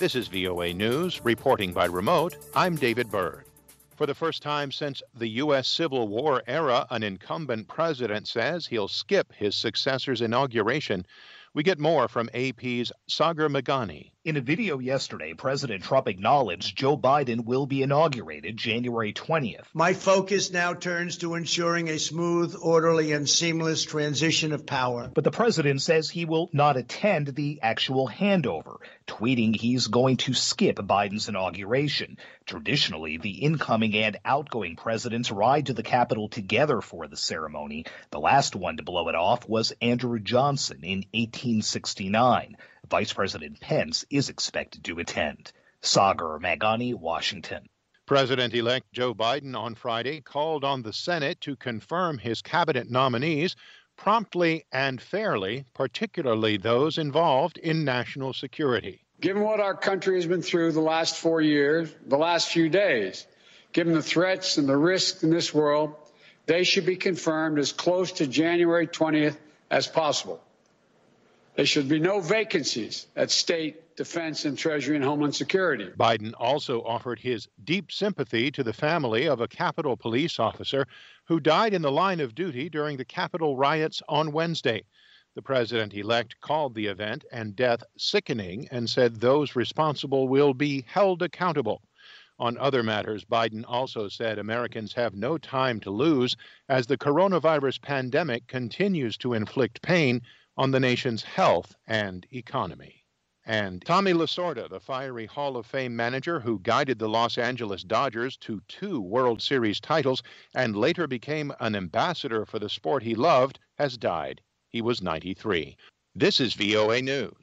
This is VOA News, reporting by remote. I'm David Byrd. For the first time since the U.S. Civil War era, an incumbent president says he'll skip his successor's inauguration. We get more from AP's Sagar Meghani. In a video yesterday, President Trump acknowledged Joe Biden will be inaugurated January 20th. My focus now turns to ensuring a smooth, orderly, and seamless transition of power. But the president says he will not attend the actual handover, tweeting he's going to skip Biden's inauguration. Traditionally, the incoming and outgoing presidents ride to the Capitol together for the ceremony. The last one to blow it off was Andrew Johnson in 1869. Vice President Pence is expected to attend. Sagar Meghani, Washington. President-elect Joe Biden on Friday called on the Senate to confirm his cabinet nominees promptly and fairly, particularly those involved in national security. Given what our country has been through the last 4 years, the last few days, given the threats and the risks in this world, they should be confirmed as close to January 20th as possible. There should be no vacancies at State, Defense, and Treasury and Homeland Security. Biden also offered his deep sympathy to the family of a Capitol police officer who died in the line of duty during the Capitol riots on Wednesday. The president-elect called the event and death sickening and said those responsible will be held accountable. On other matters, Biden also said Americans have no time to lose as the coronavirus pandemic continues to inflict pain on the nation's health and economy. And Tommy Lasorda, the fiery Hall of Fame manager who guided the Los Angeles Dodgers to 2 World Series titles and later became an ambassador for the sport he loved, has died. He was 93. This is VOA News.